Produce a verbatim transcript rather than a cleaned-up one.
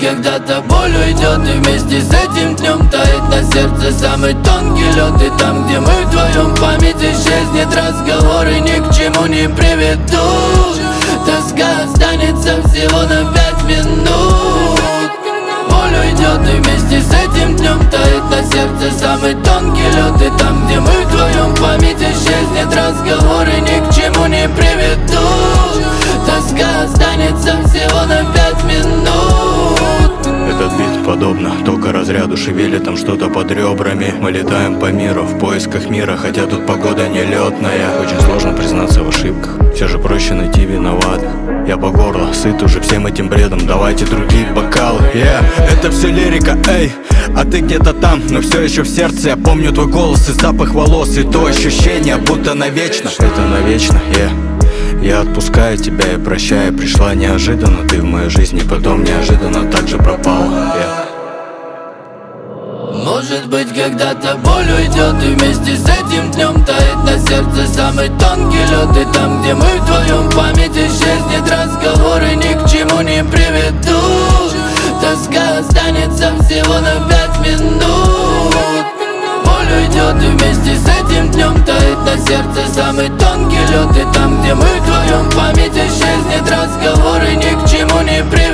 когда-то боль уйдет, и вместе с этим днем тает на сердце самый тонкий лед. И там, где мы вдвоем, память исчезнет, разговоры ни к чему не приведут. Тоска останется всего на пять минут. Боль уйдет, и вместе с этим днем тает на сердце самый тонкий лед. И там, где мы вдвоем, память исчезнет, разговоры ни к чему не приведут. Тоска останется всего на пять минут. Этот бит подобно только разряду, шевелит там что-то под ребрами. Мы летаем по миру в поисках мира, хотя тут погода нелетная. Очень сложно признаться в ошибках, все же проще найти виноватых. Я по горло сыт уже всем этим бредом, давайте другие бокалы. Yeah, это все лирика, эй, а ты где-то там, но все еще в сердце. Я помню твой голос и запах волос, и то ощущение, будто навечно. Это навечно, yeah. Я отпускаю тебя и прощаю. Пришла неожиданно ты в мою жизнь, и потом неожиданно так же пропала, yeah. Может быть, когда-то боль уйдет, и вместе с этим днем тает на сердце самый тонкий лед. И там, где мы вдвоем, память исчезнет, разговоры ни к чему не приведут. Тоска останется всего на пять минут. Боль уйдет, и вместе с этим днем тает на сердце самый тонкий лед. И там, где мы вдвоем, память исчезнет, разговоры ни к чему не приведут.